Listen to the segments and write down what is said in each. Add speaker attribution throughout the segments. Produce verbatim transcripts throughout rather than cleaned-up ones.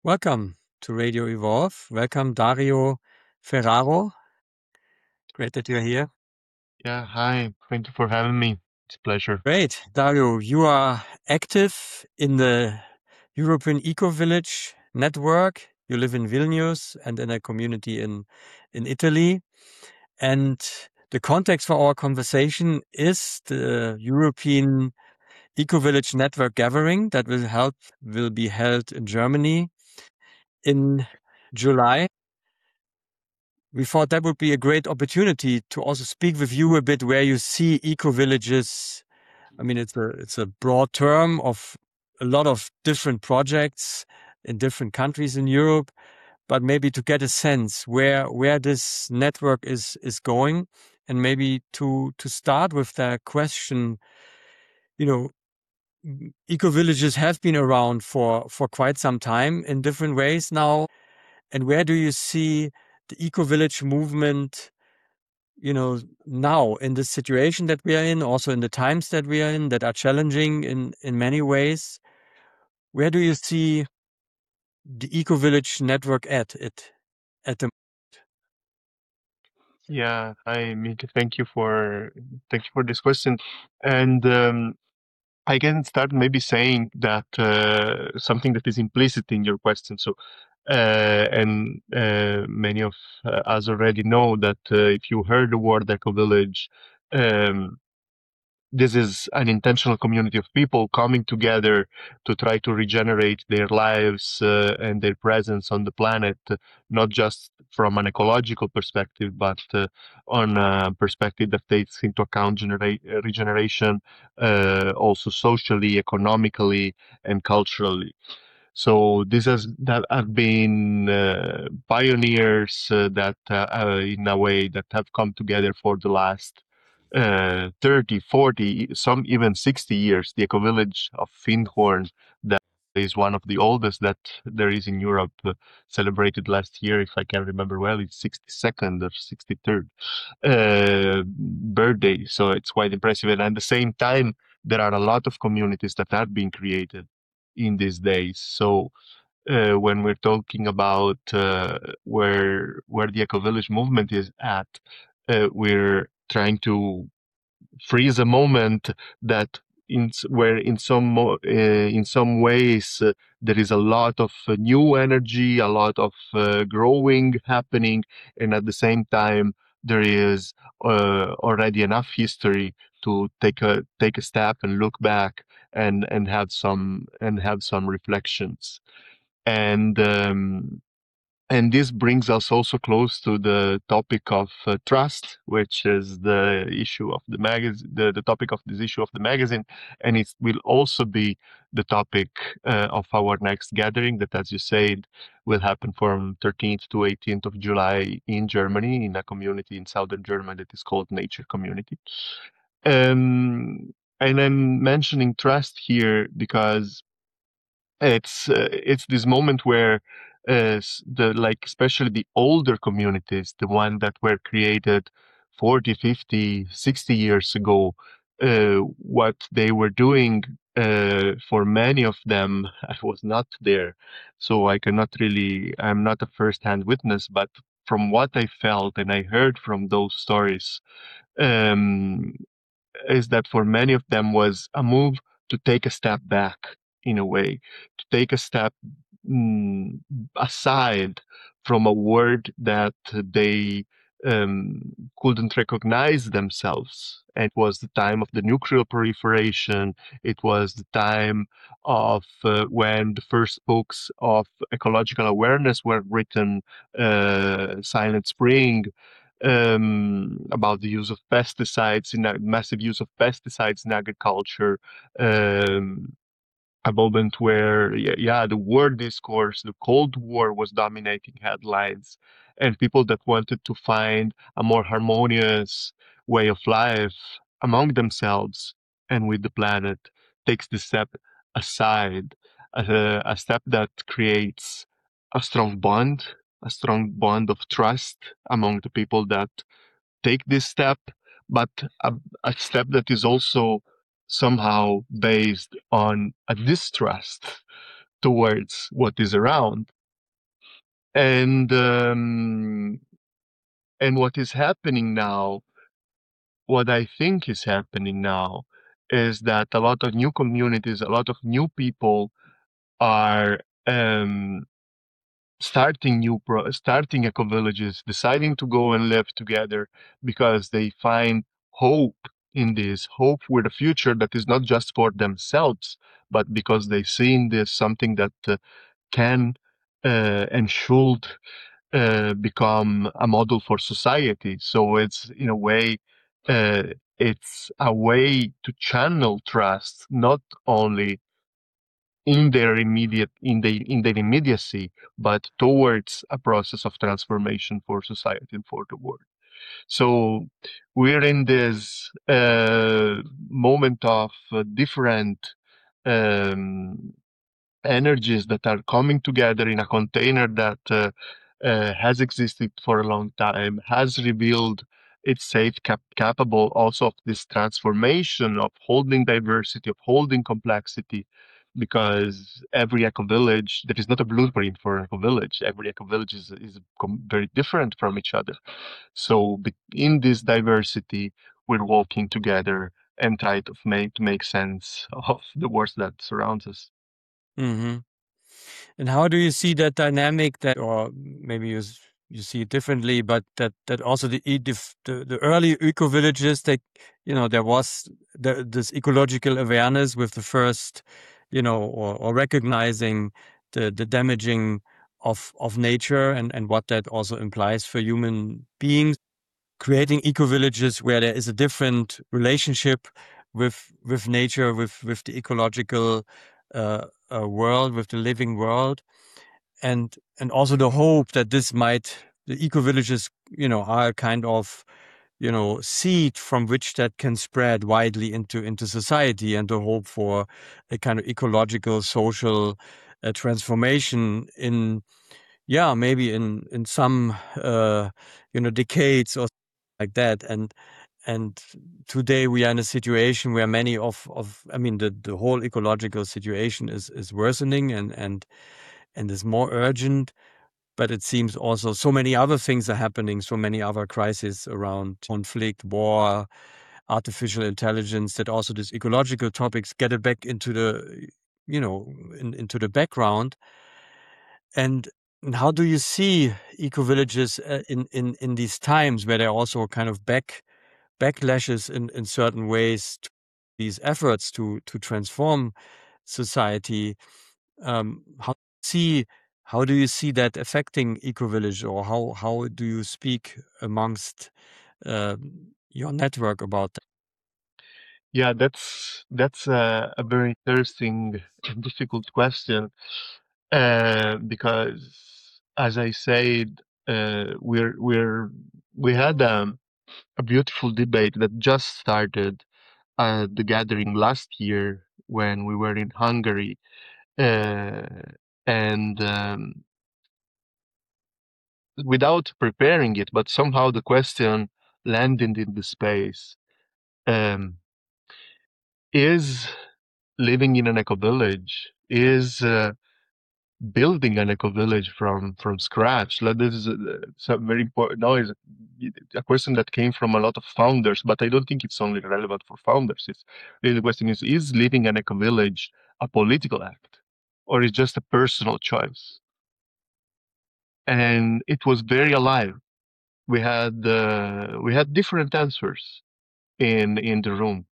Speaker 1: Welcome to Radio Evolve. Welcome, Dario Ferraro. Great that you're here.
Speaker 2: Yeah, hi. Thank you for having me. It's a pleasure.
Speaker 1: Great. Dario, you are active in the European Eco Village network. You live in Vilnius and in a community in, in Italy. And the context for our conversation is the European Eco Village network gathering that will help will be held in Germany in July. We thought that would be a great opportunity to also speak with you a bit where you see eco villages. I mean, it's a it's a broad term of a lot of different projects in different countries in Europe, but maybe to get a sense where where this network is is going, and maybe to to start with the question, you know, eco villages have been around for for quite some time in different ways now, and where do you see the eco village movement, you know, now in the situation that we are in, also in the times that we are in, that are challenging in, in many ways, where do you see the Eco Village network at it at the
Speaker 2: Yeah, hi, Mika. Thank you for thank you for this question. And um, I can start maybe saying that uh, something that is implicit in your question. So, uh, and uh, many of uh, us already know that uh, if you heard the word eco village, um, this is an intentional community of people coming together to try to regenerate their lives uh, and their presence on the planet, not just from an ecological perspective, but uh, on a perspective that takes into account genera- regeneration, uh, also socially, economically, and culturally. So this has that have been uh, pioneers uh, that, uh, uh, in a way, that have come together for the last uh, thirty, forty, some even sixty years. The eco-village of Findhorn, that is one of the oldest that there is in Europe, uh, celebrated last year, if I can remember well, it's sixty-second or sixty-third uh, birthday. So it's quite impressive. And at the same time, there are a lot of communities that have been created in these days. So uh, when we're talking about uh, where where the eco village movement is at, uh, we're trying to freeze a moment that in s- where in some mo- uh, in some ways uh, there is a lot of uh, new energy, a lot of uh, growing happening, and at the same time there is uh, already enough history to take a take a step and look back and and have some and have some reflections. And um, and this brings us also close to the topic of uh, trust, which is the issue of the magazine, the, the topic of this issue of the magazine. And it will also be the topic uh, of our next gathering that, as you said, will happen from thirteenth to eighteenth of July in Germany, in a community in southern Germany that is called Nature Community. Um, and I'm mentioning trust here because it's uh, it's this moment where uh, s- the like especially the older communities, the one that were created forty, fifty, sixty years ago, uh, what they were doing, uh, for many of them, I was not there, so I cannot really, I'm not a first-hand witness, but from what I felt and I heard from those stories, um, is that for many of them was a move to take a step back, in a way, to take a step mm, aside from a word that they um, couldn't recognize themselves. It was the time of the nuclear proliferation. It was the time of uh, when the first books of ecological awareness were written, uh, Silent Spring, um, about the use of pesticides, in a massive use of pesticides in agriculture, um, a moment where, yeah, yeah, the war discourse, the Cold War was dominating headlines, and people that wanted to find a more harmonious way of life among themselves and with the planet takes the step aside, a, a step that creates a strong bond, a strong bond of trust among the people that take this step, but a, a step that is also somehow based on a distrust towards what is around. And um, and what is happening now, what I think is happening now, is that a lot of new communities, a lot of new people are um, starting new pro- starting eco villages, deciding to go and live together because they find hope in this, hope with a future that is not just for themselves, but because they see in this something that uh, can uh, and should uh, become a model for society. So it's in a way, uh, it's a way to channel trust, not only in their immediate in the in their immediacy, but towards a process of transformation for society and for the world. So we're in this uh, moment of uh, different um, energies that are coming together in a container that uh, uh, has existed for a long time, has revealed it's safe, cap- capable also of this transformation of holding diversity, of holding complexity, because every eco village, there is not a blueprint for an eco village. Every eco village is, is com- very different from each other. So be- in this diversity, we're walking together and try to make to make sense of the world that surrounds us.
Speaker 1: Hmm. And how do you see that dynamic that, or maybe you s- you see it differently, but that that also the e- def- the, the early eco villages, that you know there was the, this ecological awareness with the first, you know, or, or recognizing the the damaging of of nature and and what that also implies for human beings, creating eco villages where there is a different relationship with with nature, with with the ecological uh, uh, world, with the living world, and and also the hope that this might the eco villages, you know, are a kind of, you know, seed from which that can spread widely into into society, and the hope for a kind of ecological social uh, transformation in, yeah, maybe in in some uh, you know, decades or like that. And and today we are in a situation where many of of I mean, the the whole ecological situation is is worsening and and and is more urgent. But it seems also so many other things are happening, so many other crises around conflict, war, artificial intelligence, that also these ecological topics get it back into the, you know, in, into the background. And and how do you see eco villages uh, in in in these times where there are also kind of back backlashes in in certain ways to these efforts to to transform society? Um, how see how do you see that affecting eco village, or how how do you speak amongst um, your network about that?
Speaker 2: Yeah, that's that's a, a very interesting and difficult question, uh, because, as I said, uh, we're we're we had um, a beautiful debate that just started at the gathering last year when we were in Hungary, uh, and um, without preparing it, but somehow the question landed in the space: um, is living in an eco village, is uh, building an eco village from from scratch. Like, this is a, some very important. Now is a question that came from a lot of founders, but I don't think it's only relevant for founders. It's really the question is: is living an eco village a political act, or is just a personal choice? And it was very alive. We had uh, we had different answers in in the room.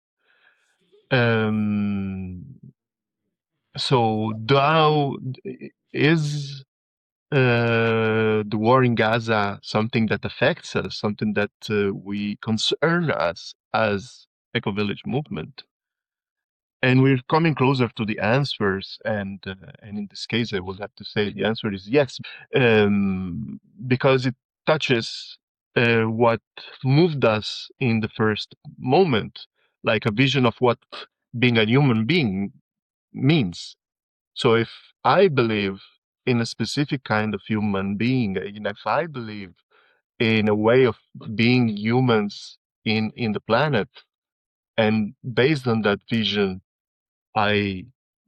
Speaker 2: Um, so now is uh, the war in Gaza something that affects us, something that uh, we concern us as Eco Village movement, and we're coming closer to the answers. And uh, and in this case, I would have to say the answer is yes, um, because it touches uh, what moved us in the first moment, like a vision of what being a human being means. So if I believe in a specific kind of human being, and if I believe in a way of being humans in in the planet, and based on that vision, I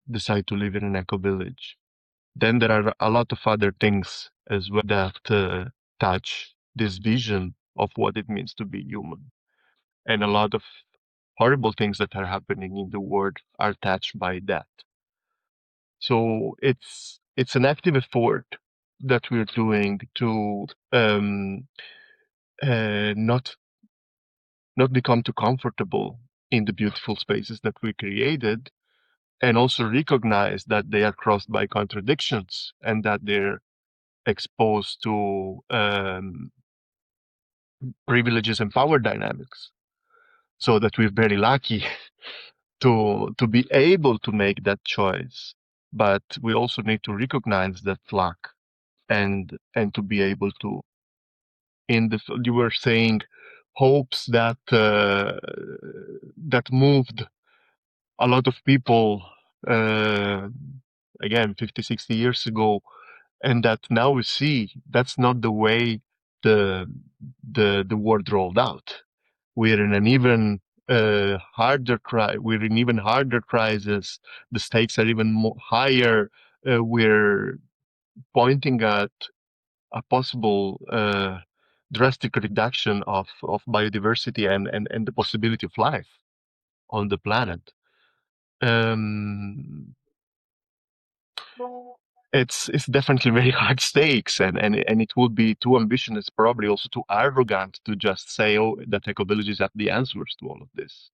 Speaker 2: decide to live in an eco village. Then there are a lot of other things as well that uh, touch this vision of what it means to be human. And a lot of horrible things that are happening in the world are touched by that. So it's it's an active effort that we're doing to um, uh, not not become too comfortable in the beautiful spaces that we created, and also recognize that they are crossed by contradictions and that they're exposed to um, privileges and power dynamics. So that we're very lucky to to be able to make that choice, but we also need to recognize that luck and and to be able to. In the you were saying hopes that uh, that moved a lot of people uh, again fifty, sixty years ago, and that now we see that's not the way the the the world rolled out. We're in an even uh, harder cri- we're in even harder crisis. The stakes are even more higher. Uh, we're pointing at a possible uh, drastic reduction of, of biodiversity and, and, and the possibility of life on the planet. Um, it's it's definitely very hard stakes, and, and and it would be too ambitious, probably also too arrogant to just say, oh, that ecovillages have the answers to all of this.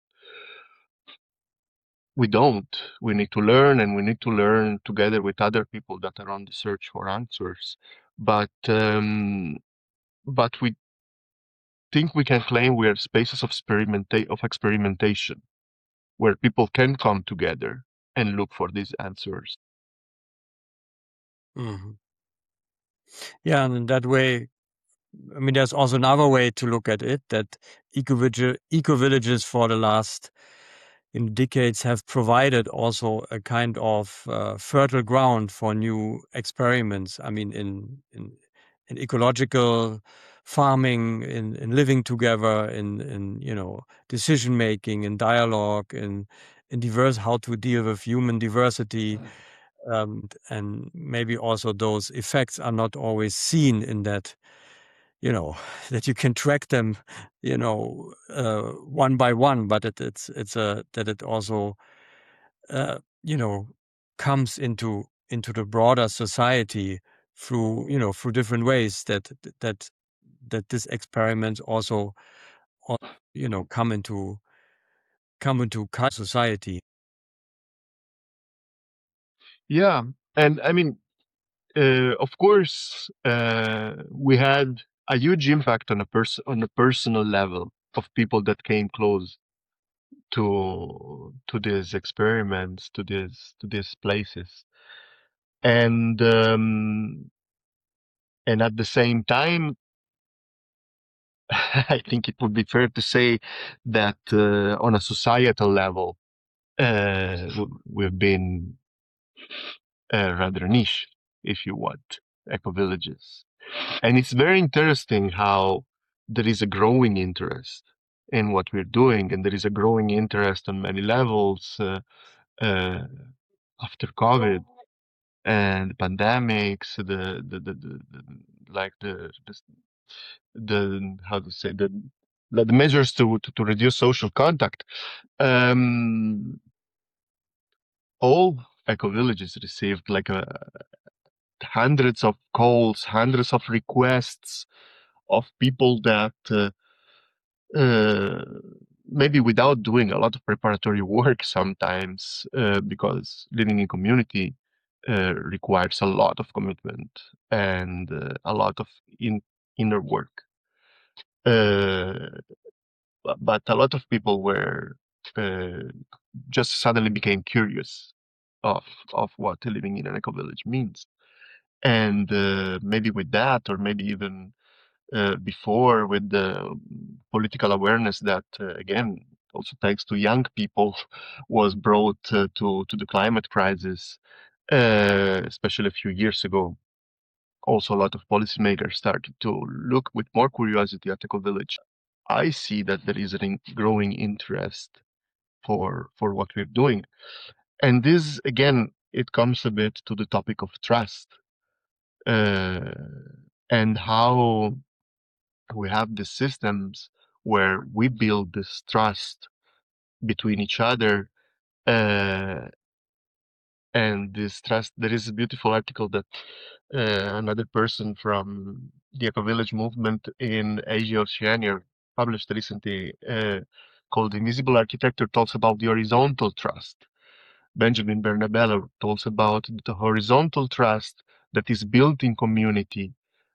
Speaker 2: We don't. We need to learn, and we need to learn together with other people that are on the search for answers. But um, but we think we can claim we are spaces of experimenta- of experimentation, where people can come together and look for these answers.
Speaker 1: Mhm. Yeah, and in that way, I mean, there's also another way to look at it, that eco eco villages for the last in decades have provided also a kind of uh, fertile ground for new experiments. I mean, in in, in ecological farming, in, in living together, in in you know decision making, in dialogue, in in diverse how to deal with human diversity, um, and maybe also those effects are not always seen in that, you know, that you can track them, you know, uh, one by one, but it, it's it's a that it also, uh, you know, comes into into the broader society through, you know, through different ways that that that this experiment also, you know, come into come into society.
Speaker 2: Yeah, and I mean, uh, of course, uh, we had a huge impact on a person on a personal level of people that came close to to these experiments, to these to these places, and um, and at the same time, I think it would be fair to say that uh, on a societal level, uh, we've been uh, rather niche, if you want, eco villages. And it's very interesting how there is a growing interest in what we're doing, and there is a growing interest on many levels uh, uh, after COVID and pandemics, the the, the, the, the like the, the the how to say the the measures to, to, to reduce social contact. Um, all eco villages received like a hundreds of calls, hundreds of requests of people that uh, uh, maybe without doing a lot of preparatory work sometimes, uh, because living in community uh, requires a lot of commitment and uh, a lot of in, inner work. Uh, bu- but a lot of people were uh, just suddenly became curious of of what living in an eco village means, and uh, maybe with that, or maybe even uh, before, with the political awareness that uh, again, also thanks to young people, was brought uh, to to the climate crisis, uh, especially a few years ago. Also, a lot of policymakers started to look with more curiosity at eco village. I see that there is a growing interest for for what we're doing, And this, again, it comes a bit to the topic of trust, uh, and how we have the systems where we build this trust between each other, uh, and this trust. There is a beautiful article that uh, another person from the Eco Village movement in Asia Oceania published recently, uh, called Invisible Architecture, talks about the horizontal trust. Benjamin Bernabella talks about the horizontal trust that is built in community,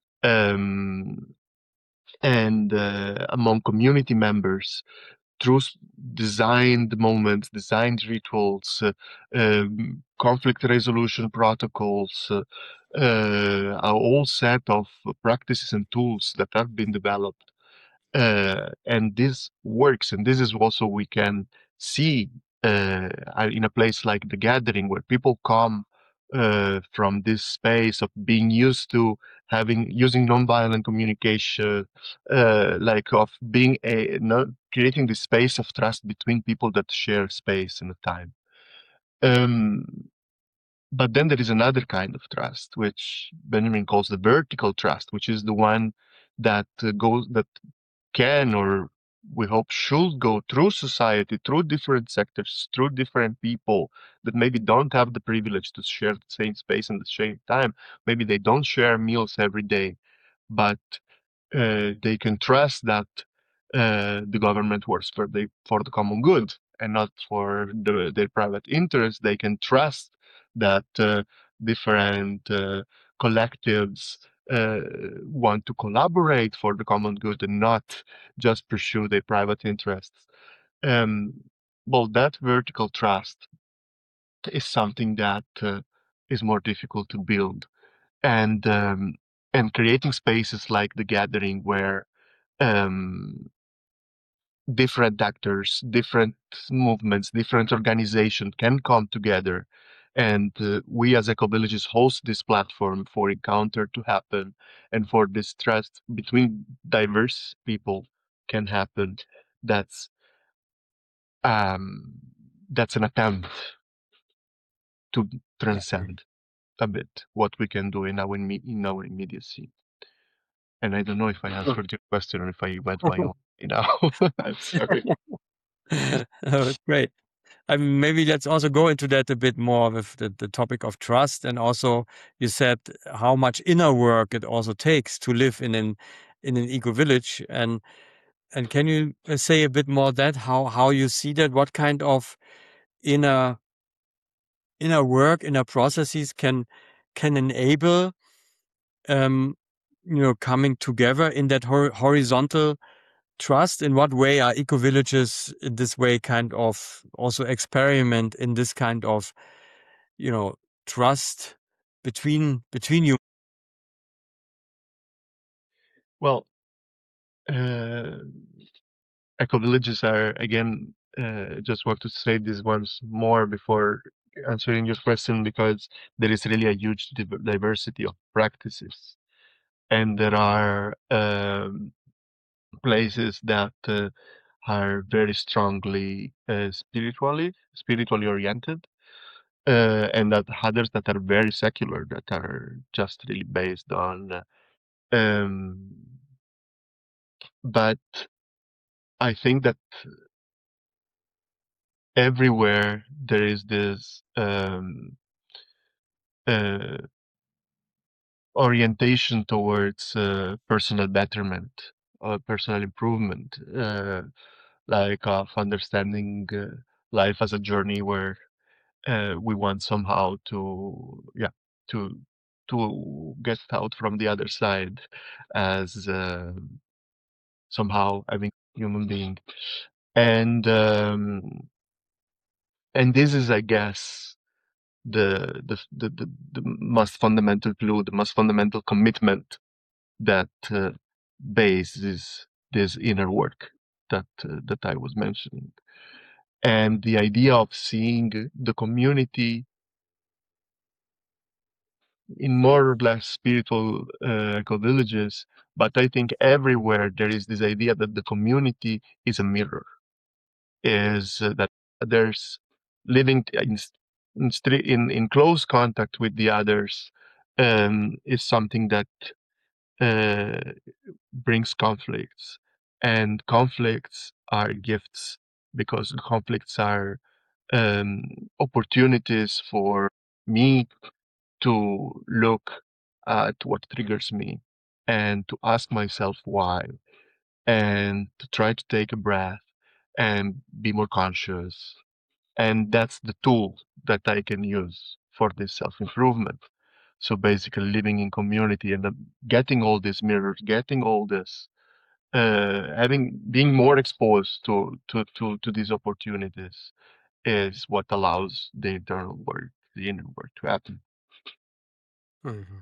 Speaker 2: um, and uh, among community members through s- designed moments, designed rituals, uh, um, conflict resolution protocols, uh, uh, a whole set of practices and tools that have been developed. Uh, and this works, and this is also we can see uh, uh, in a place like the gathering where people come uh, from this space of being used to having using nonviolent communication, uh, like of being a not creating this space of trust between people that share space and time. Um, but then there is another kind of trust, which Benjamin calls the vertical trust, which is the one that uh, goes that can, or we hope should, go through society, through different sectors, through different people that maybe don't have the privilege to share the same space and the same time. Maybe they don't share meals every day, but uh, they can trust that uh, the government works for the for the common good and not for the, their private interest. They can trust that uh, different uh, collectives uh, want to collaborate for the common good and not just pursue their private interests. Um, well, that vertical trust is something that uh, is more difficult to build, and um, and creating spaces like the gathering where um, different actors, different movements, different organizations can come together. And uh, we as Eco Villages host this platform for encounter to happen and for this trust between diverse people can happen. That's um, that's an attempt to transcend a bit what we can do in our in our immediacy. And I don't know if I answered your question or if I went my own way now. I'm sorry.
Speaker 1: Oh, great. I mean, maybe let's also go into that a bit more with the, the topic of trust. And also, you said how much inner work it also takes to live in an in an eco village. And and can you uh, say a bit more that how how you see that? What kind of inner inner work, inner processes can can enable um, you know coming together in that hor horizontal trust? In what way are eco villages in this way kind of also experiment in this kind of you know trust between between you?
Speaker 2: Well, uh, eco villages are again. Uh, just want to say this once more before answering your question, because there is really a huge div- diversity of practices, and there are um, places that uh, are very strongly uh, spiritually spiritually oriented, uh, and that others that are very secular, that are just really based on. Uh, um, but I think that everywhere there is this um, uh, orientation towards uh, personal betterment or personal improvement, uh, like of understanding uh, life as a journey where uh, we want somehow to, yeah, to to get out from the other side as uh, somehow having human being, and um, and this is, I guess, the the the the, the most fundamental clue, the most fundamental commitment that uh, bases this inner work that uh, that I was mentioning, and the idea of seeing the community in more or less spiritual uh, eco villages. But I think everywhere there is this idea that the community is a mirror, is uh, that there's living in in, stre- in, in close contact with the others um, is something that uh, brings conflicts. And conflicts are gifts because conflicts are um, opportunities for me to look at what triggers me and to ask myself why and to try to take a breath and be more conscious. And that's the tool that I can use for this self improvement. So basically, living in community and uh, getting all these mirrors, getting all this, uh, having being more exposed to, to to to these opportunities is what allows the internal work, the inner work to happen.
Speaker 1: Mhm.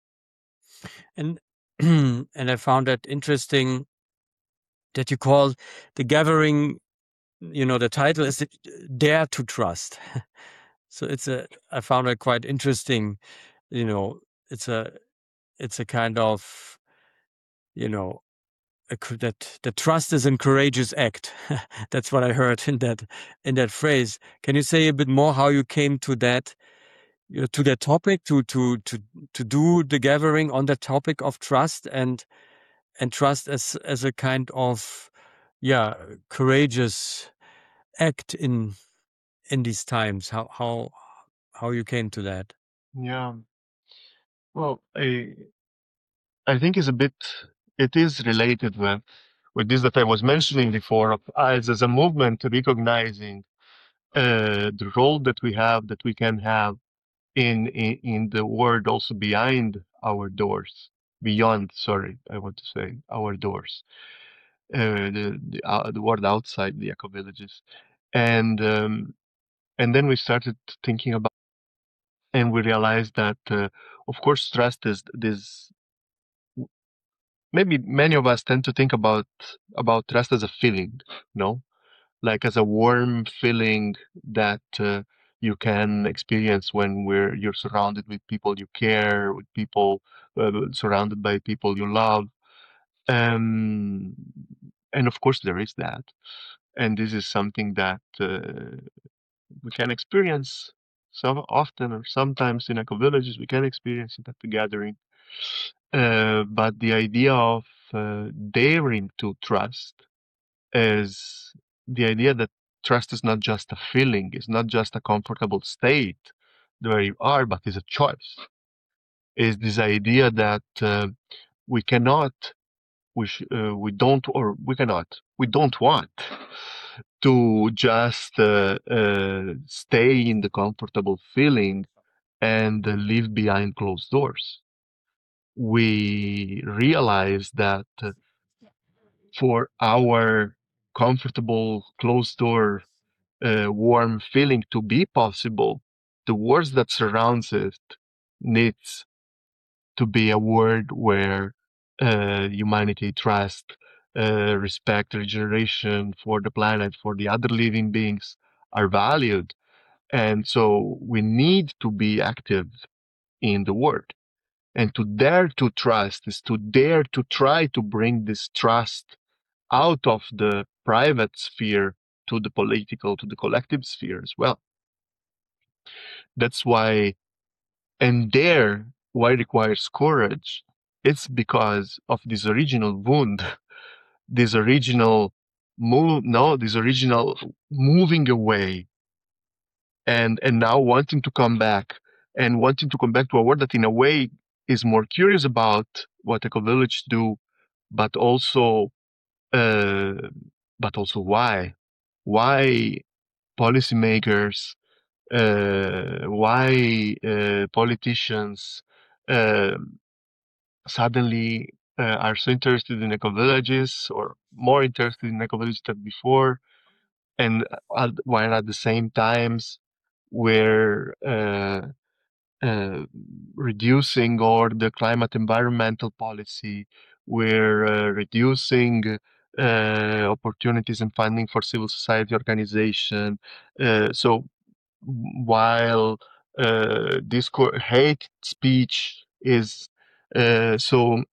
Speaker 1: And and I found that interesting that you call the gathering, you know, the title is Dare to Trust. So it's a, I found it quite interesting, you know, it's a, it's a kind of, you know, a, cou- that the trust is a courageous act. That's what I heard in that, in that phrase. Can you say a bit more how you came to that, you know, to that topic, to, to, to, to do the gathering on the topic of trust and, and trust as, as a kind of, yeah, courageous act in, in these times? How, how, how you came to that?
Speaker 2: Yeah. Well, I I think is a bit it is related with with this that I was mentioning before of us as a movement recognizing uh, the role that we have that we can have in, in in the world also behind our doors beyond sorry I want to say our doors uh, the the, uh, the world outside the eco villages and um, and then we started thinking about and we realized that uh, of course trust is this maybe many of us tend to think about about trust as a feeling no like as a warm feeling that uh, you can experience when we're you're surrounded with people you care with people uh, surrounded by people you love um, and of course there is that and this is something that uh, we can experience so often or sometimes in eco villages we can experience it at the gathering uh, but the idea of uh, daring to trust is the idea that trust is not just a feeling, it's not just a comfortable state where you are, but is a choice. Is this idea that uh, we cannot, we sh- uh, we don't, or we cannot, we don't want to just uh, uh, stay in the comfortable feeling and uh, live behind closed doors. We realize that uh, for our comfortable closed door uh, warm feeling to be possible, the words that surrounds it needs to be a word where uh, humanity trust, uh, respect, regeneration for the planet, for the other living beings are valued. And so we need to be active in the world. And to dare to trust is to dare to try to bring this trust out of the private sphere to the political, to the collective sphere as well. That's why, and there, why requires courage? It's because of this original wound, this original move, no, this original moving away, and and now wanting to come back, and wanting to come back to a world that, in a way, is more curious about what Eco-Village do, but also, uh, but also why, why policymakers uh, why uh, politicians uh, suddenly uh, are so interested in eco villages or more interested in eco villages than before, and uh, while at the same times we're uh, uh, reducing or the climate environmental policy, we're uh, reducing uh, opportunities and funding for civil society organization. Uh, so while uh, discourse, hate speech is uh, so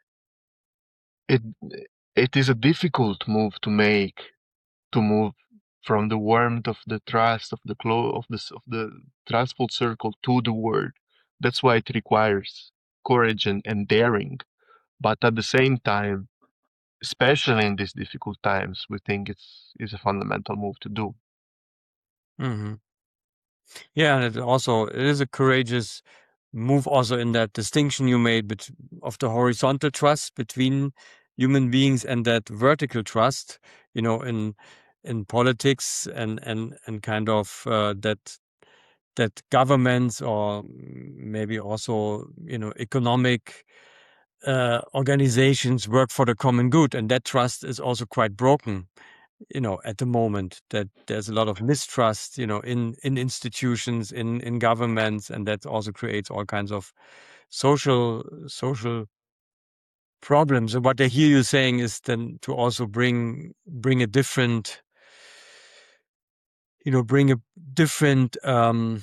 Speaker 2: it it is a difficult move to make to move from the warmth of the trust of the clo- of the s- of the trustful circle to the word. That's why it requires courage and, and daring. But at the same time, especially in these difficult times, we think it's is a fundamental move to do.
Speaker 1: Hmm. Yeah, and it also it is a courageous move also in that distinction you made bet- of the horizontal trust between human beings and that vertical trust, you know, in in politics and and and kind of uh, that that governments or maybe also, you know, economic uh, organizations work for the common good, and that trust is also quite broken, you know, at the moment. That there's a lot of mistrust, you know, in in institutions, in in governments, and that also creates all kinds of social social problems. And what I hear you saying is then to also bring bring a different, you know, bring a different um,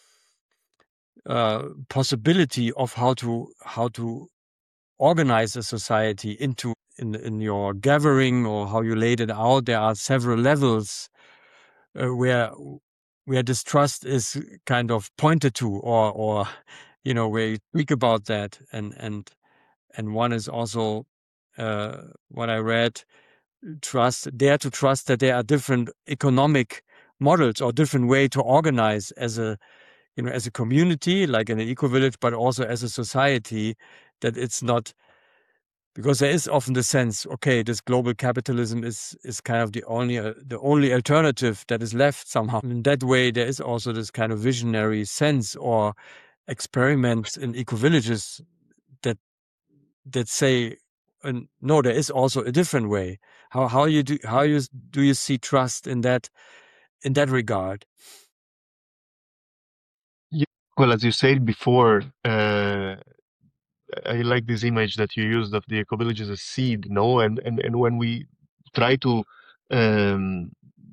Speaker 1: uh, possibility of how to how to organize a society into in in your gathering or how you laid it out. There are several levels uh, where where distrust is kind of pointed to, or or you know, where you speak about that, and and and one is also uh, what I read: trust, dare to trust that there are different economic models or different way to organize as a, you know, as a community, like in an eco village, but also as a society. That it's not, because there is often the sense, okay, this global capitalism is is kind of the only uh, the only alternative that is left somehow. In that way, there is also this kind of visionary sense or experiments in eco villages that that say, uh, no, there is also a different way. How how you do how you s- do you see trust in that in that regard?
Speaker 2: Yeah. Well, as you said before, uh, I like this image that you used of the eco village as a seed, no? And and and when we try to um,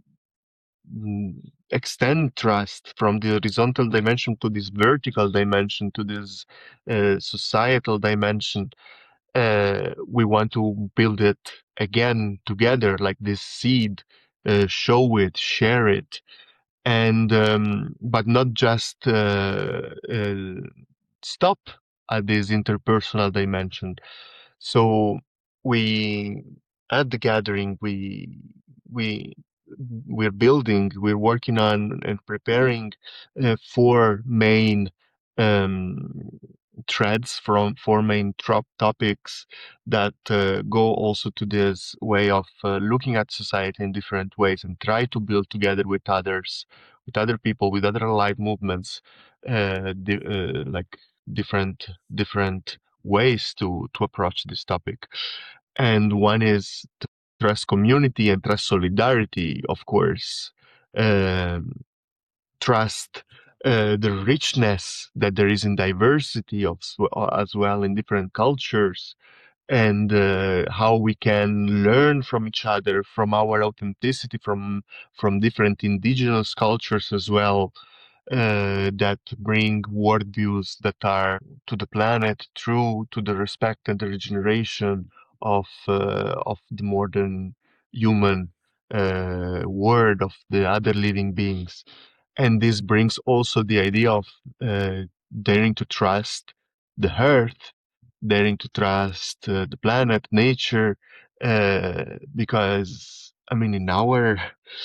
Speaker 2: mm, extend trust from the horizontal dimension to this vertical dimension, to this uh, societal dimension, uh, we want to build it again together, like this seed, uh, show it, share it, and um, but not just uh, uh, stop at this interpersonal dimension. So we at the gathering we we we're building, we're working on and preparing uh, four main um, threads from four main trop topics that uh, go also to this way of uh, looking at society in different ways and try to build together with others, with other people, with other allied movements, uh, di uh, like different different ways to to approach this topic. And one is to trust community and trust solidarity, of course. Um, trust uh, the richness that there is in diversity of s- uh, as well in different cultures, and uh, how we can learn from each other, from our authenticity, from from different indigenous cultures as well, uh, that bring worldviews that are to the planet, true to the respect and the regeneration of uh, of the modern human uh, world, of the other living beings. And this brings also the idea of uh, daring to trust the earth, daring to trust uh, the planet, nature, uh, because I mean, in our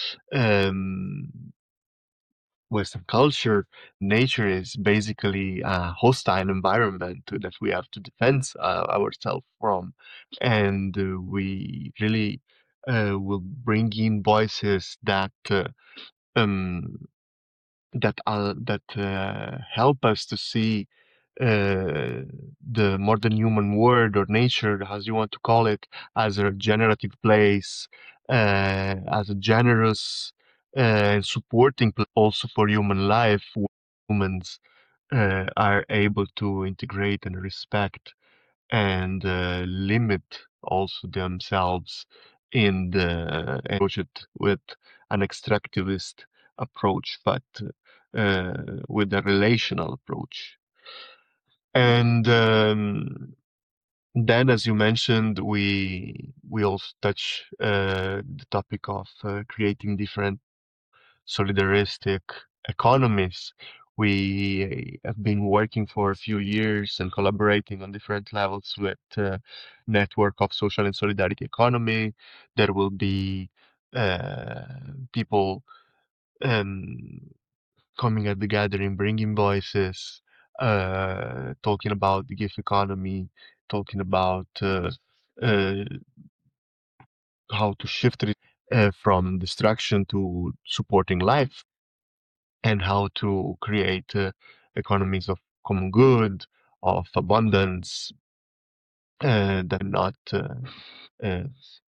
Speaker 2: um, Western culture, nature is basically a hostile environment that we have to defend uh, ourselves from, and uh, we really uh, will bring in voices that uh, um, that uh, that uh, help us to see uh, the modern human world or nature, as you want to call it, as a generative place, uh, as a generous uh, and supporting place also for human life. Where humans uh, are able to integrate and respect and uh, limit also themselves in the approach it with an extractivist approach, but uh, with a relational approach. And um, then, as you mentioned, we we also touch uh, the topic of uh, creating different solidaristic economies. We have been working for a few years and collaborating on different levels with uh, network of social and solidarity economy. There will be uh, people um, coming at the gathering, bringing voices, uh, talking about the gig economy, talking about uh, uh, how to shift it uh, from destruction to supporting life, and how to create uh, economies of common good, of abundance, uh, that not uh, uh,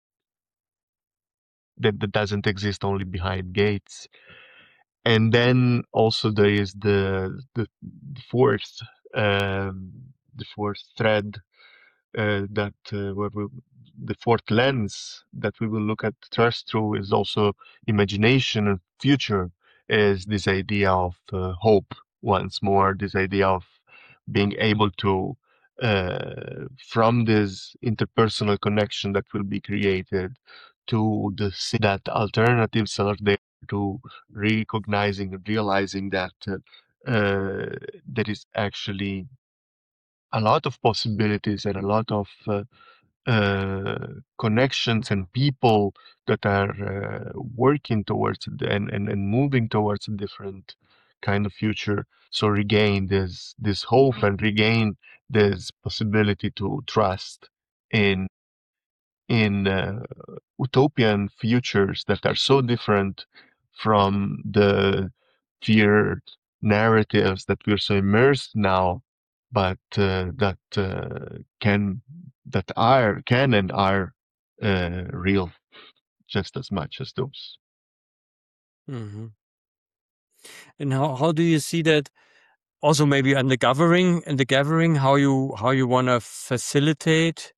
Speaker 2: that, that doesn't exist only behind gates. And then also there is the the, the fourth um, the fourth thread, uh, that uh, where we, the fourth lens that we will look at trust through is also imagination and future, is this idea of uh, hope once more, this idea of being able to uh, from this interpersonal connection that will be created to the that alternatives are there, to recognizing and realizing that uh, uh, there is actually a lot of possibilities and a lot of uh, uh, connections and people that are uh, working towards it, and, and, and moving towards a different kind of future. So regain this this hope and regain this possibility to trust in in uh, utopian futures that are so different from the fear narratives that we're so immersed now, but uh, that uh, can that are can and are uh, real just as much as those.
Speaker 1: Hmm. And how, how do you see that also maybe in the gathering, in the gathering, how you how you want to facilitate,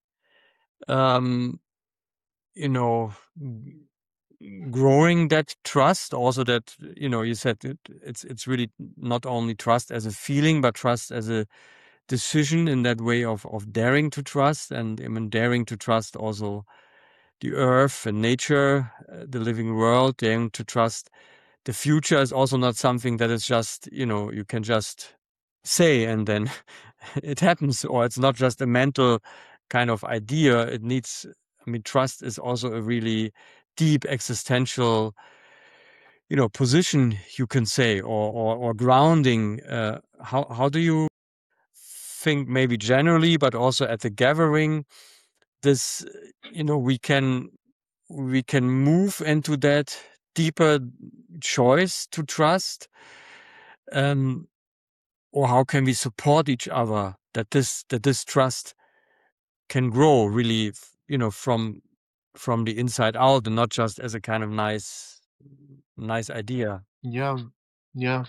Speaker 1: um, you know, g- growing that trust? Also, that you know, you said it, it's it's really not only trust as a feeling, but trust as a decision, in that way of of daring to trust, and I mean daring to trust also the earth and nature, uh, the living world, daring to trust the future is also not something that is just, you know, you can just say and then it happens, or it's not just a mental kind of idea. It needs, I mean, trust is also a really deep existential, you know, position, you can say, or or, or grounding. Uh, how how do you think, maybe generally, but also at the gathering, this, you know, we can we can move into that deeper choice to trust, um, or how can we support each other that this that this trust can grow really, f- you know, from from the inside out, and not just as a kind of nice nice idea.
Speaker 2: Yeah, yeah.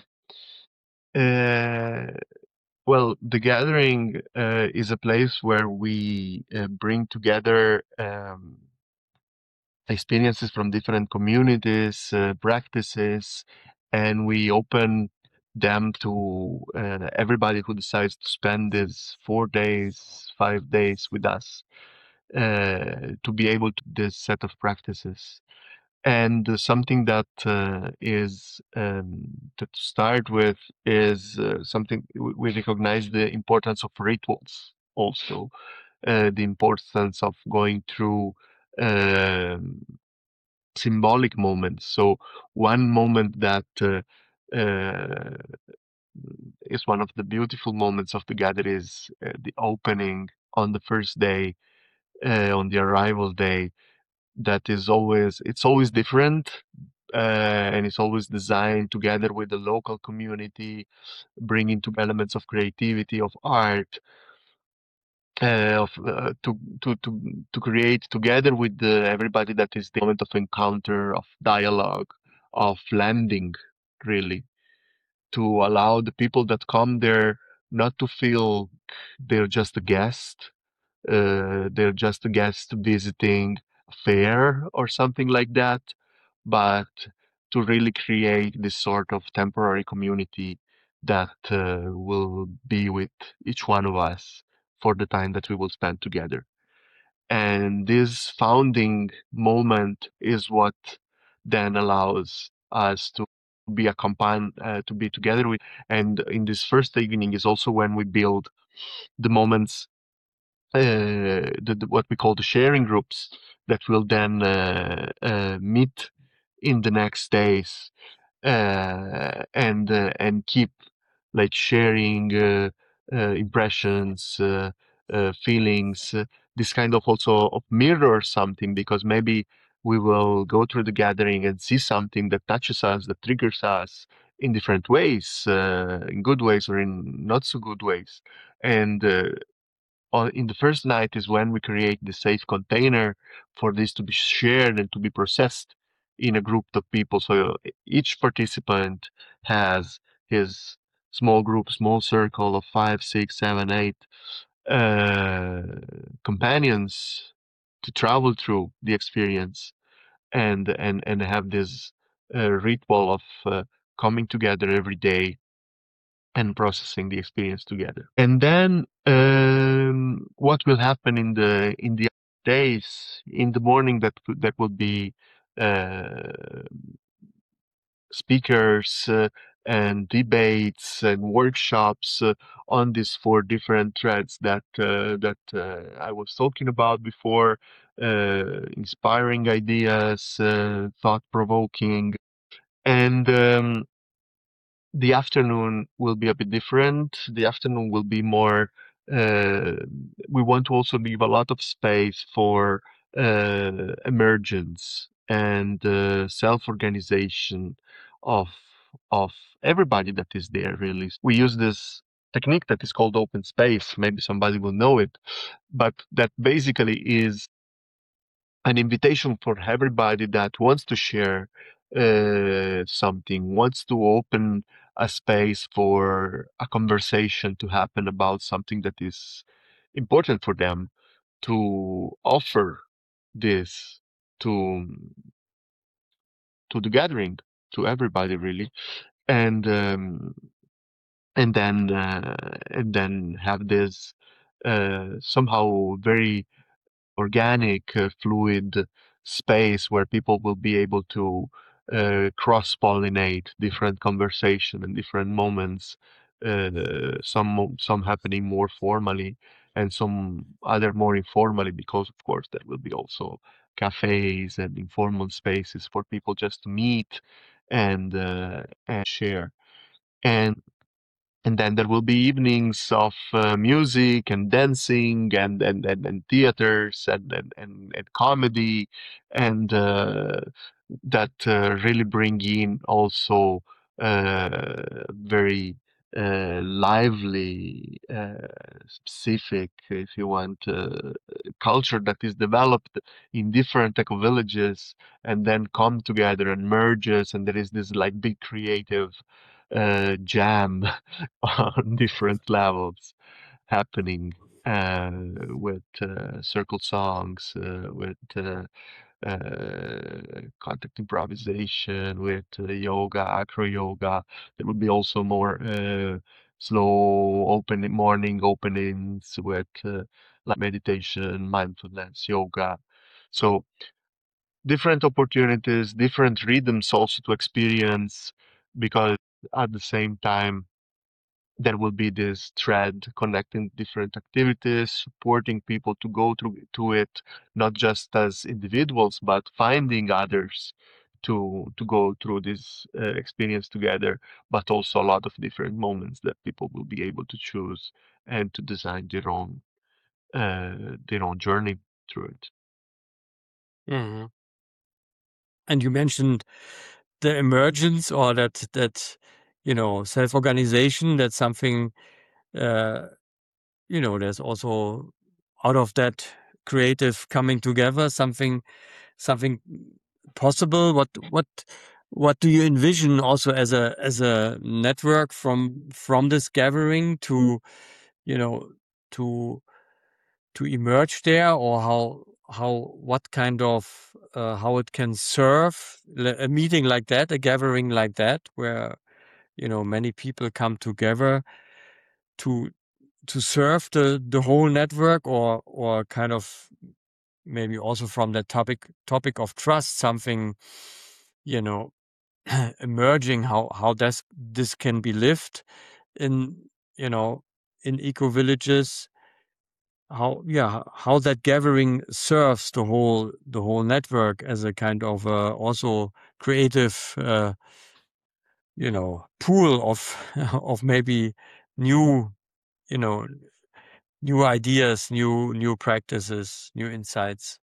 Speaker 2: Uh, well, the gathering uh, is a place where we uh, bring together um, experiences from different communities, uh, practices, and we open them to uh, everybody who decides to spend these four days, five days with us, uh, to be able to this set of practices. And uh, something that uh, is um, to start with is uh, something we we recognize the importance of rituals also, uh, the importance of going through um, symbolic moments. So one moment that uh, uh, is one of the beautiful moments of the gathering is uh, the opening on the first day, uh, on the arrival day. That is always it's always different. Uh, and it's always designed together with the local community, bringing to elements of creativity, of art, uh, of uh, to to to to create together with the, everybody, that is the moment of encounter, of dialogue, of landing, really, to allow the people that come there not to feel they're just a guest, uh, they're just a guest visiting a fair or something like that, but to really create this sort of temporary community that uh, will be with each one of us for the time that we will spend together. And this founding moment is what then allows us to be a compound, uh, to be together with. And in this first evening is also when we build the moments, uh, the, the, what we call the sharing groups that will then uh, uh, meet in the next days, uh, and uh, and keep like sharing uh, uh, impressions, uh, uh, feelings, uh, this kind of also of mirror something, because maybe we will go through the gathering and see something that touches us, that triggers us in different ways, uh, in good ways or in not so good ways. And uh, on, in the first night is when we create the safe container for this to be shared and to be processed in a group of people. So each participant has his small group, small circle of five, six, seven, eight uh, companions to travel through the experience and and and have this uh, ritual of uh, coming together every day and processing the experience together. And then um, what will happen in the in the days in the morning, that that will be uh, speakers uh, and debates and workshops uh, on these four different threads that uh, that uh, I was talking about before, uh, inspiring ideas, uh, thought provoking, and um, the afternoon will be a bit different. The afternoon will be more, uh, we want to also leave a lot of space for uh, emergence and uh, self-organization of of everybody that is there, really. We use this technique that is called open space. Maybe somebody will know it, but that basically is an invitation for everybody that wants to share uh, something, wants to open a space for a conversation to happen about something that is important for them, to offer this to to the gathering, to everybody, really. And um, and then uh, and then have this uh, somehow very organic, uh, fluid space where people will be able to uh, cross-pollinate different conversation and different moments. Uh, some mo- some happening more formally, and some other more informally, because of course there will be also cafes and informal spaces for people just to meet and uh, and share. And and then there will be evenings of uh, music and dancing and and and, and theaters and and, and and comedy, and uh, that uh, really bring in also uh, very uh, lively, uh, specific, if you want, uh, culture that is developed in different eco villages and then come together and merges, and there is this like big creative uh, jam on different levels happening, uh, with uh, circle songs, uh, with uh, uh, contact improvisation, with uh, yoga, acro yoga. There would be also more uh, slow open morning openings with uh, like meditation, mindfulness, yoga. So different opportunities, different rhythms also to experience, because at the same time there will be this thread connecting different activities, supporting people to go through to it, not just as individuals, but finding others to to go through this uh, experience together, but also a lot of different moments that people will be able to choose and to design their own uh, their own journey through it.
Speaker 1: Mhm. And you mentioned the emergence, or that that you know self-organization. That's something, uh, you know. There's also out of that creative coming together something something possible. What what what do you envision also as a as a network from from this gathering to you know to to emerge there, or how how what kind of uh, how it can serve le- a meeting like that, a gathering like that, where you know many people come together to to serve the the whole network, or or kind of maybe also from that topic topic of trust, something, you know, emerging, how how this this can be lived in, you know, in eco villages, how yeah how that gathering serves the whole the whole network as a kind of uh, also creative uh, you know pool of of maybe new, you know, new ideas, new new practices, new insights.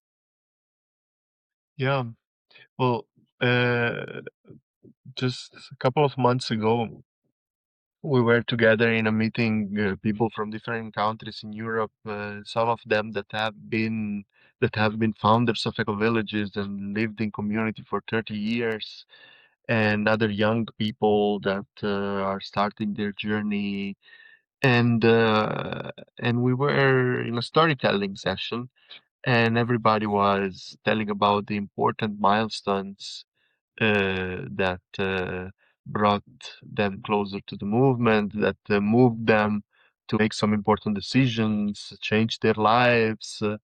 Speaker 2: Yeah. Well, uh, just a couple of months ago, we were together in a meeting, uh, people from different countries in Europe, uh, some of them that have been that have been founders of eco villages and lived in community for thirty years, and other young people that uh, are starting their journey. And uh, and we were in a storytelling session, and everybody was telling about the important milestones uh, that uh, brought them closer to the movement, that uh, moved them to make some important decisions, change their lives uh,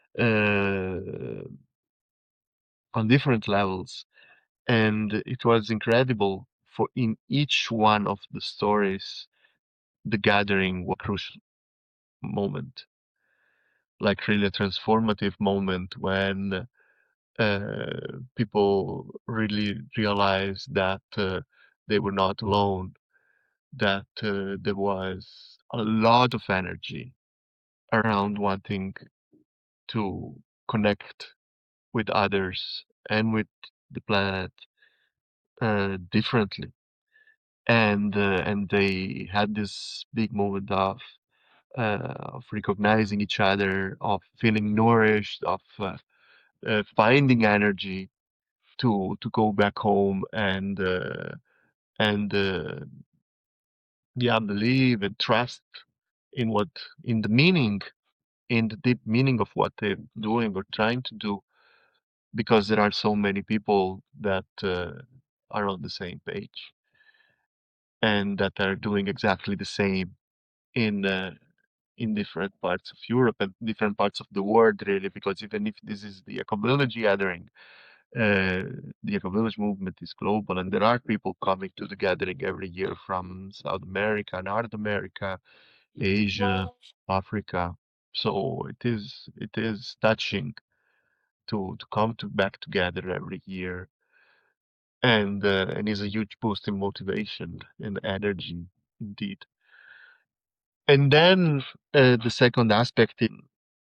Speaker 2: uh, on different levels. And it was incredible. For in each one of the stories, the gathering was a crucial moment, like really a transformative moment when uh, people really realized that uh, they were not alone, that uh, there was a lot of energy around wanting to connect with others and with the planet uh, differently. And uh, and they had this big moment of uh, of recognizing each other, of feeling nourished, of uh, uh, finding energy to to go back home and uh, and uh, yeah, believe and trust in what in the meaning, in the deep meaning of what they're doing or trying to do, because there are so many people that uh, are on the same page and that are doing exactly the same in uh, in different parts of Europe and different parts of the world, really. Because even if this is the Ecovillage gathering, uh, the Ecovillage movement is global, and there are people coming to the gathering every year from South America, North America, Asia, Africa. So it is it is touching to to come to back together every year, and uh, and is a huge boost in motivation and energy indeed. And then uh, the second aspect is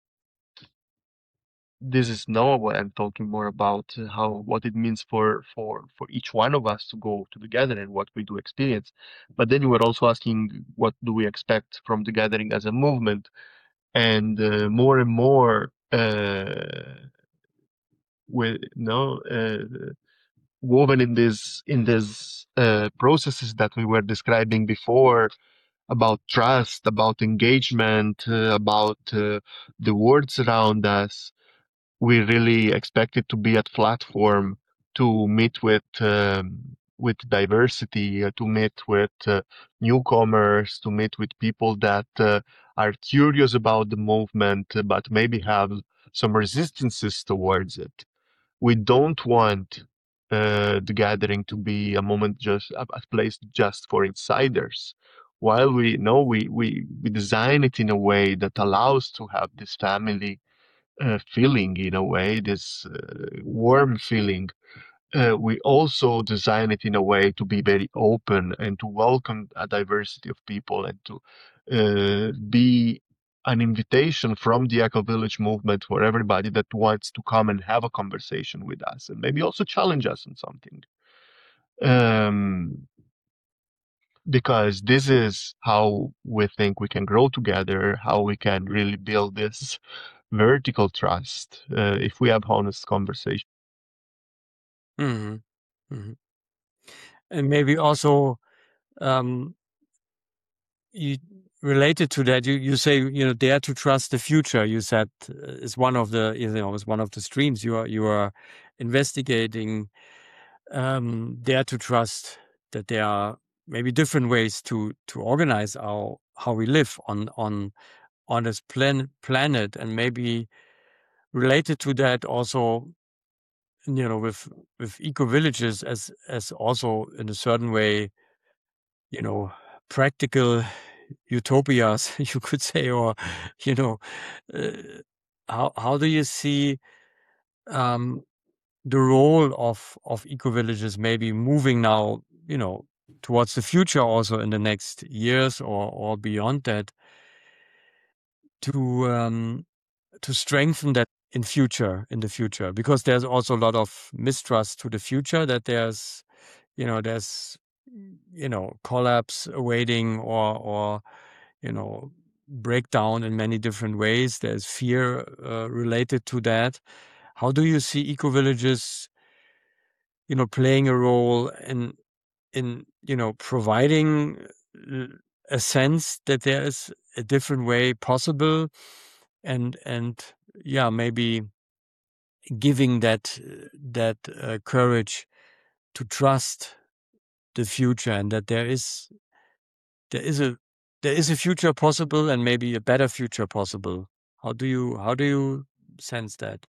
Speaker 2: this is now what I'm talking more about uh, how what it means for for for each one of us to go to the gathering and what we do experience. But then you were also asking what do we expect from the gathering as a movement, and uh, more and more uh, with no uh, woven in this in these uh, processes that we were describing before about trust, about engagement, uh, about uh, the words around us. We really expect it to be a platform to meet with um, with diversity, uh, to meet with uh, newcomers, to meet with people that uh, are curious about the movement, uh, but maybe have some resistances towards it. We don't want uh, the gathering to be a moment just a, a place just for insiders. While we know we, we we design it in a way that allows to have this family uh, feeling, in a way, this uh, warm feeling, uh, we also design it in a way to be very open and to welcome a diversity of people and to uh, be an invitation from the Eco Village movement for everybody that wants to come and have a conversation with us and maybe also challenge us on something. Um, because this is how we think we can grow together, how we can really build this vertical trust uh, if we have honest conversation.
Speaker 1: Hmm. Hmm. And maybe also um, you related to that, you you say, you know, dare to trust the future. You said uh, is one of the, you know, is one of the streams you are you are investigating. Um, dare to trust that there are maybe different ways to to organize our how we live on on on this plan, planet, and maybe related to that also, you know, with with eco villages as as also in a certain way, you know, practical utopias, you could say, or you know, uh, how how do you see um, the role of of eco villages maybe moving now, you know, towards the future, also in the next years or or beyond that, to um, to strengthen that in future in the future, because there's also a lot of mistrust to the future, that there's you know there's you know collapse awaiting, or or you know breakdown in many different ways. There's fear uh, related to that. How do you see eco villages, you know, playing a role in in you know providing uh, a sense that there is a different way possible, and and yeah, maybe giving that uh, that uh, courage to trust the future, and that there is there is a there is a future possible, and maybe a better future possible. How do you how do you sense that?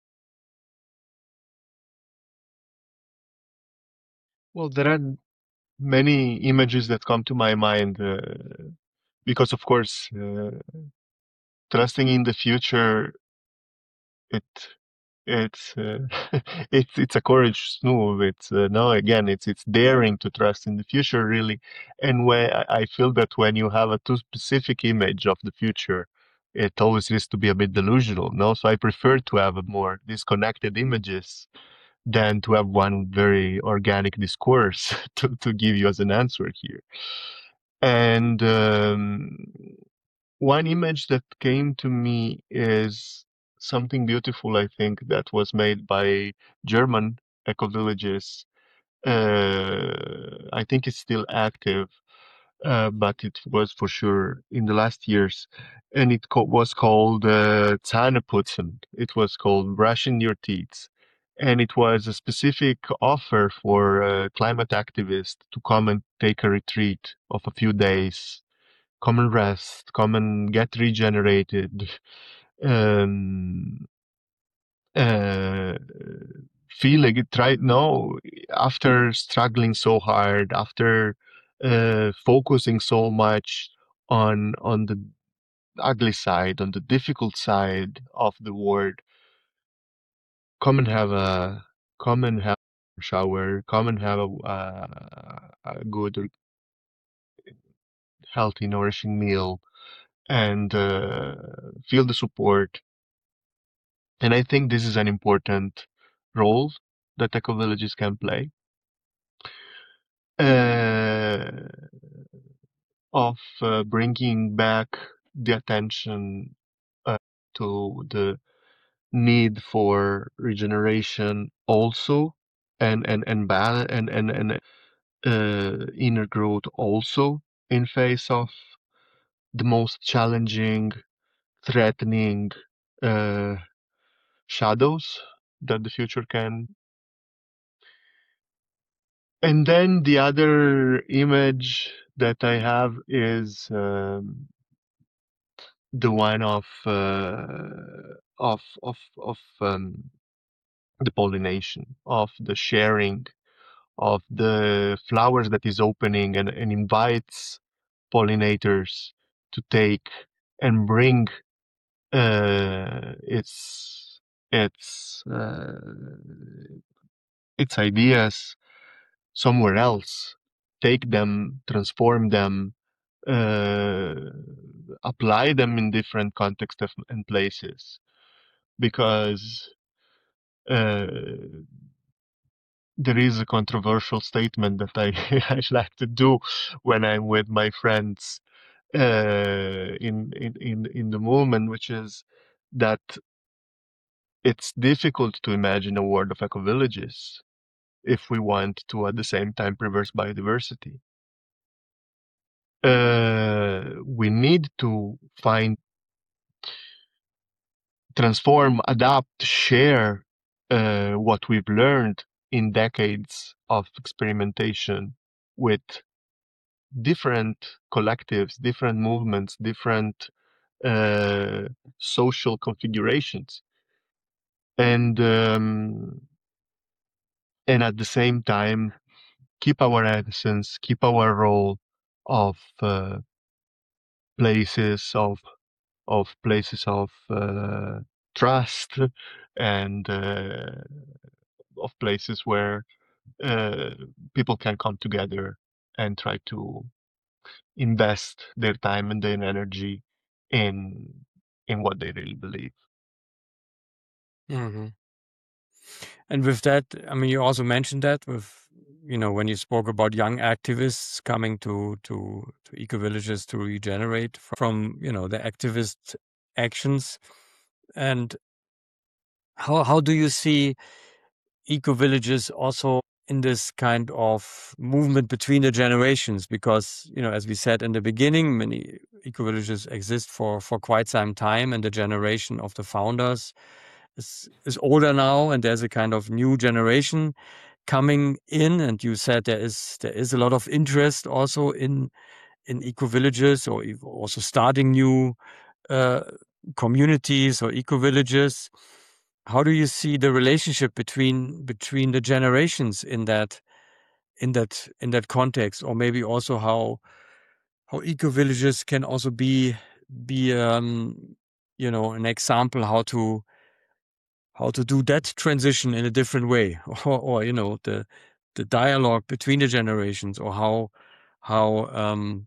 Speaker 2: Well, there are many images that come to my mind uh, because, of course, uh, trusting in the future, it it's uh, it's it's a courage move. It's uh, no, again, it's it's daring to trust in the future, really. And when I I feel that when you have a too specific image of the future, it always risks to be a bit delusional. No, so I prefer to have a more disconnected images than to have one very organic discourse to, to give you as an answer here. And um, one image that came to me is something beautiful, I think, that was made by German eco villages. Uh, I think it's still active, uh, but it was for sure in the last years. And it co- was called uh, Zähneputzen. It was called brushing your teeth. And it was a specific offer for uh, climate activists to come and take a retreat of a few days, come and rest, come and get regenerated, um, uh, feeling it right now after struggling so hard, after uh, focusing so much on on the ugly side, on the difficult side of the world. Come and have a come and have a shower. Come and have a, uh, a good, healthy, nourishing meal, and uh, feel the support. And I think this is an important role that eco villages can play. Uh, of uh, bringing back the attention uh, to the need for regeneration also, and and and balance, and and and uh, inner growth also, in face of the most challenging, threatening uh, shadows that the future can. And then the other image that I have is um, the one of uh, of of of um, the pollination, of the sharing, of the flowers that is opening, and, and invites pollinators to take and bring uh, its its uh, its ideas somewhere else, take them, transform them, uh, apply them in different contexts of- and places, because uh, there is a controversial statement that I, I like to do when I'm with my friends uh, in, in, in, in the movement, which is that it's difficult to imagine a world of eco-villages if we want to at the same time preserve biodiversity. Uh, we need to find, transform, adapt, share uh, what we've learned in decades of experimentation with different collectives, different movements, different uh, social configurations, and um, and at the same time keep our essence, keep our role of uh, places of of places of uh, trust and uh, of places where uh, people can come together and try to invest their time and their energy in in what they really believe.
Speaker 1: Hmm. And with that, I mean, you also mentioned that with, you know, when you spoke about young activists coming to to to eco villages to regenerate from, you know, the activist actions. And how how do you see eco villages also in this kind of movement between the generations? Because, you know, as we said in the beginning, many eco villages exist for for quite some time, and the generation of the founders is is older now, and there's a kind of new generation coming in. And you said there is there is a lot of interest also in in eco villages, or ev- also starting new uh, communities or eco villages. How do you see the relationship between between the generations in that in that in that context, or maybe also how how eco villages can also be be um, you know, an example how to how to do that transition in a different way, or, or you know, the the dialogue between the generations, or how how um,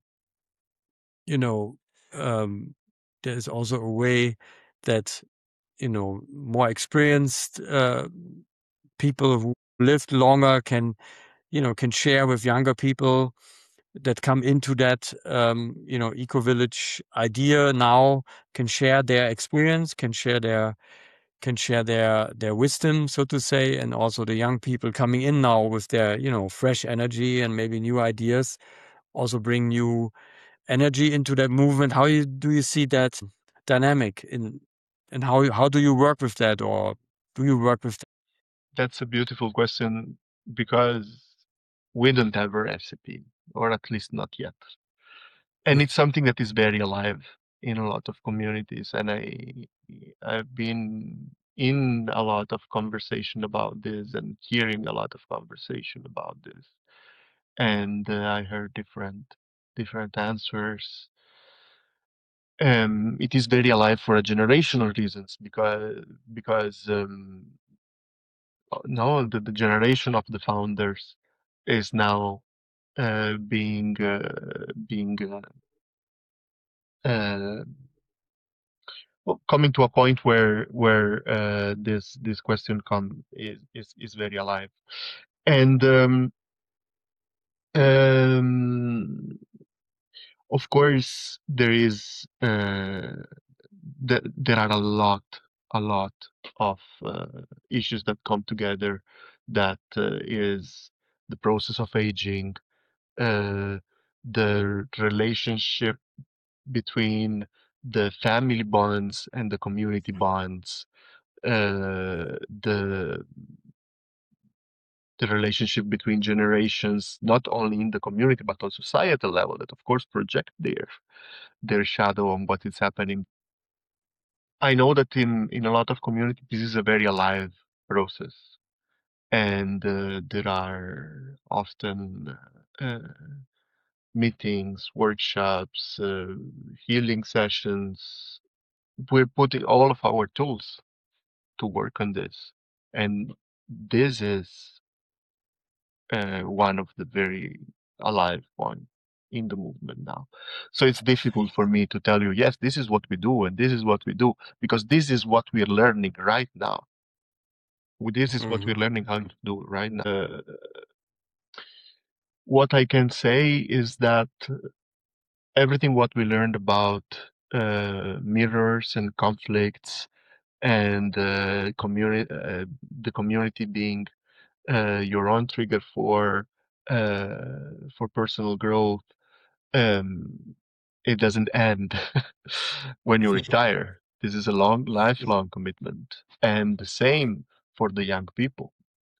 Speaker 1: you know, um, there's also a way that, you know, more experienced uh, people who lived longer can, you know, can share with younger people that come into that, um, you know, eco village idea now, can share their experience, can share their can share their their wisdom, so to say. And also the young people coming in now with their, you know, fresh energy and maybe new ideas also bring new energy into that movement. How you, do you see that dynamic in, and how how do you work with that, or do you work with that?
Speaker 2: That's a beautiful question because we don't have a recipe, or at least not yet. And
Speaker 1: Mm,
Speaker 2: it's something that is very alive in a lot of communities. And I I've been in a lot of conversation about this and hearing a lot of conversation about this. And uh, I heard different different answers. Um, it is very alive for a generational reasons because because um, no the, the generation of the founders is now uh, being uh, being uh, uh, well, coming to a point where where uh, this this question come is is, is very alive, and um, um, of course there is uh, th- there are a lot a lot of uh, issues that come together that uh, is the process of aging, uh, the relationship between the family bonds and the community bonds, uh, the the relationship between generations, not only in the community but on societal level, that of course project their their shadow on what is happening. I know that in in a lot of communities this is a very alive process, and uh, there are often uh, meetings, workshops, uh, healing sessions. We're putting all of our tools to work on this, and this is uh, one of the very alive point in the movement now. So it's difficult for me to tell you, yes, this is what we do and this is what we do, because this is what we're learning right now. This is what we're
Speaker 1: mhm,
Speaker 2: learning how to do right now. Uh, what I can say is that everything what we learned about uh, mirrors and conflicts and uh, community, uh, the community being uh, your own trigger for uh, for personal growth, um, it doesn't end when you retire. This is a long, lifelong commitment, and the same for the young people.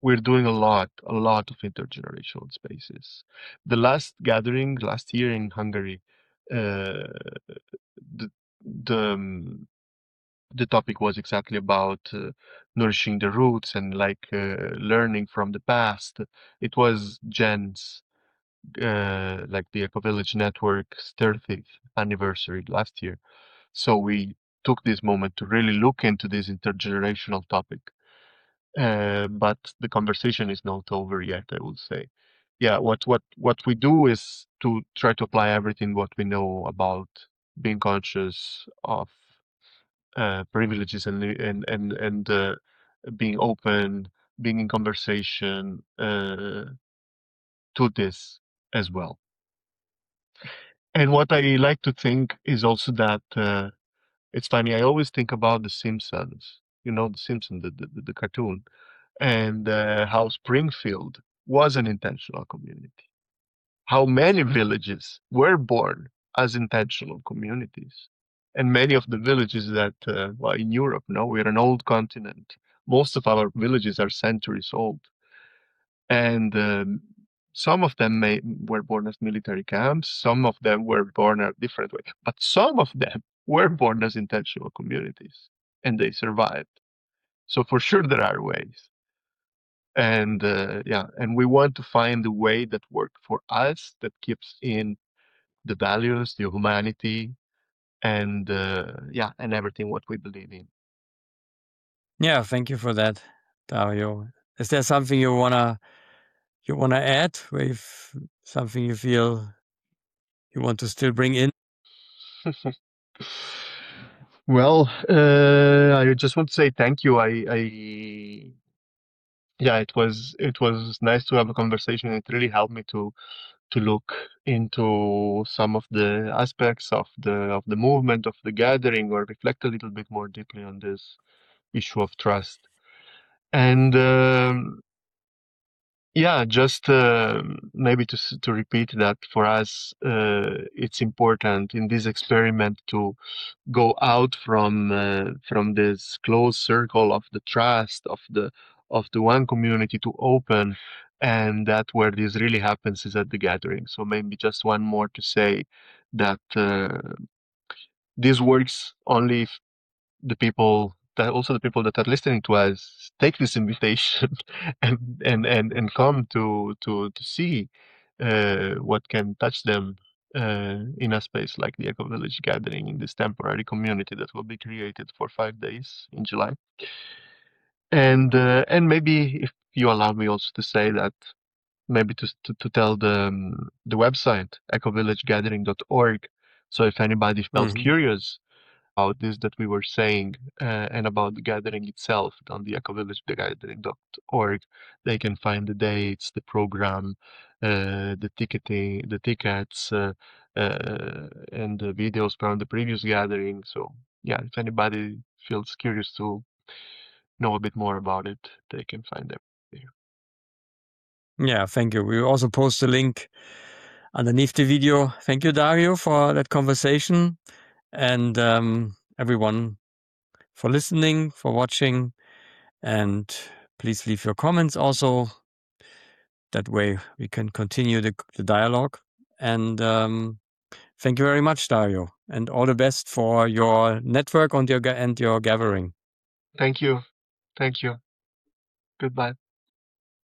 Speaker 2: we're doing a lot, a lot of intergenerational spaces. The last gathering last year in Hungary, uh, the the um, the topic was exactly about uh, nourishing the roots and like uh, learning from the past. It was Jen's, uh, like the Eco Village Network's thirtieth anniversary last year. So we took this moment to really look into this intergenerational topic. Uh, but the conversation is not over yet, I would say. Yeah, what what what we do is to try to apply everything what we know about being conscious of uh, privileges and and and and uh, being open, being in conversation uh, to this as well. And what I like to think is also that uh, it's funny. I always think about The Simpsons. You know, The Simpsons, the the, the cartoon, and uh, how Springfield was an intentional community. How many villages were born as intentional communities. And many of the villages that, uh, well, in Europe, no, we're an old continent. Most of our villages are centuries old. And um, some of them may, were born as military camps, some of them were born a different way, but some of them were born as intentional communities and they survived. So for sure there are ways. And uh, yeah, and we want to find the way that works for us that keeps in the values, the humanity, and uh, yeah, and everything what we believe in.
Speaker 1: Yeah, thank you for that, Dario. Is there something you wanna you wanna add? With something you feel you want to still bring in?
Speaker 2: Well, uh, I just want to say thank you. I, I, yeah, it was it was nice to have a conversation. It really helped me to to look into some of the aspects of the of the movement of the gathering, or reflect a little bit more deeply on this issue of trust. And um, yeah, just uh, maybe to s- to repeat that for us, uh, it's important in this experiment to go out from uh, from this closed circle of the trust of the of the one community to open, and that where this really happens is at the gathering. So maybe just one more to say that uh, this works only if the people that also the people that are listening to us take this invitation and and and and come to to to see uh, what can touch them uh, in a space like the Eco Village gathering in this temporary community that will be created for five days in July. And uh, and maybe if you allow me also to say that maybe to to, to tell the um, the website ecovillagegathering dot org. So if anybody felt
Speaker 1: Mhm.
Speaker 2: curious about this that we were saying uh, and about the gathering itself on the ecovillagegathering dot org, they can find the dates, the program, uh, the ticketing, the tickets, uh, uh, and the videos from the previous gathering. So yeah, if anybody feels curious to know a bit more about it, they can find them there.
Speaker 1: Yeah, thank you. We will also post a link underneath the video. Thank you, Dario, for that conversation, and um, everyone for listening, for watching, and please leave your comments also. That way we can continue the, the dialogue. And um, thank you very much, Dario, and all the best for your network and your, and your gathering.
Speaker 2: Thank you. Thank you. Goodbye.